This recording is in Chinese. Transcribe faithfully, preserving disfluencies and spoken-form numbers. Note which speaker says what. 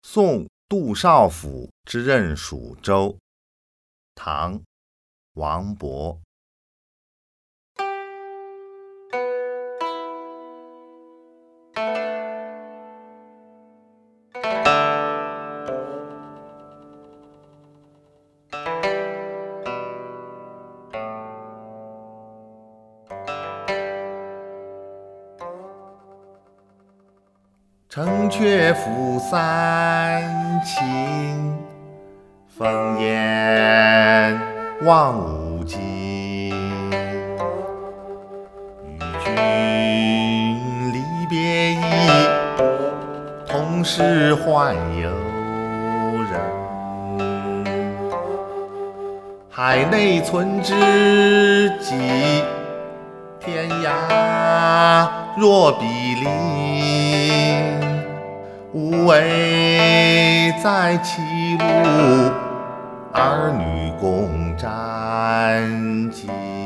Speaker 1: 送杜少府之任蜀州，唐·王勃。城阙辅三秦，烽烟望五津。与君离别意，同是宦游人。海内存知己，天涯若比邻。无为在歧路，儿女共沾巾。